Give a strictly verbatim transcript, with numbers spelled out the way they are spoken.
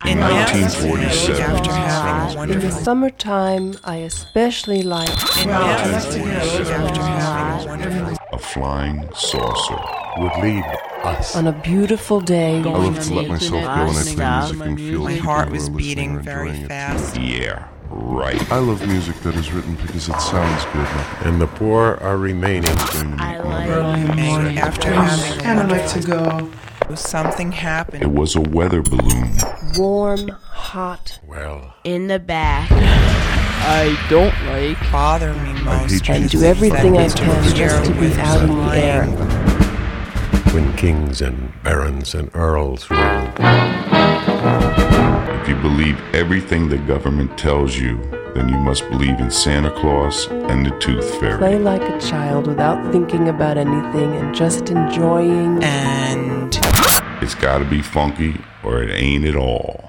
In nineteen forty-seven, after having a wonderful In the summertime, I especially like in after having a wonderful a flying saucer would lead us. on a beautiful day. I love to let myself go and I play music and feel My people heart who was are beating listening are very enjoying it. fast. Yeah, right. I love music that is written because it sounds good. And the poor are remaining. I Early in the morning. After having a And I like wonderful to go. something It happened. was a weather balloon. Warm, hot, Well, in the back. I don't like. Bother me most. you. and is do that everything I Mister can just to Fitzgerald be was out in the lying. air. when kings and barons and earls ruled. If you believe everything the government tells you, then you must believe in Santa Claus and the Tooth Play Fairy. like a child without thinking about anything and just enjoying. And It's gotta be funky or it ain't at all.